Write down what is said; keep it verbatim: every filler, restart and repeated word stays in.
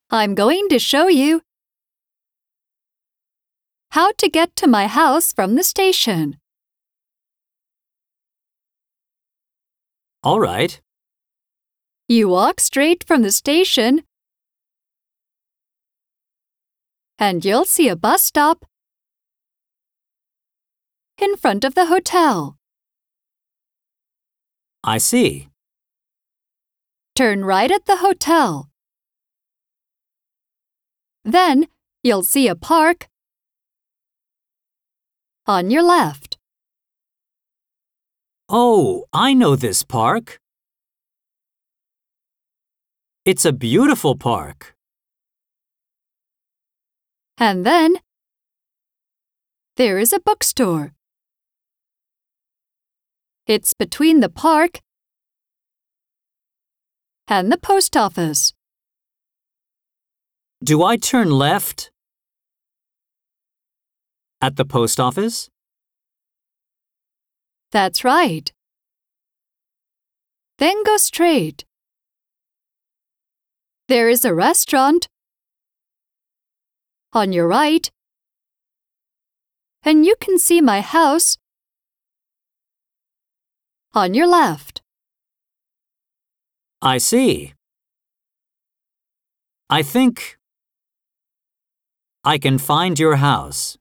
I'm going to show you how to get to my house from the station. All right. You walk straight from the station and you'll see a bus stop in front of the hotel. I see. Turn right at the hotel. Then you'll see a park on your left. Oh, I know this park. It's a beautiful park. And then there is a bookstore. It's between the park and the post office. Do I turn left? At the post office? That's right. Then go straight. There is a restaurant on your right, and you can see my house on your left. I see. I think I can find your house.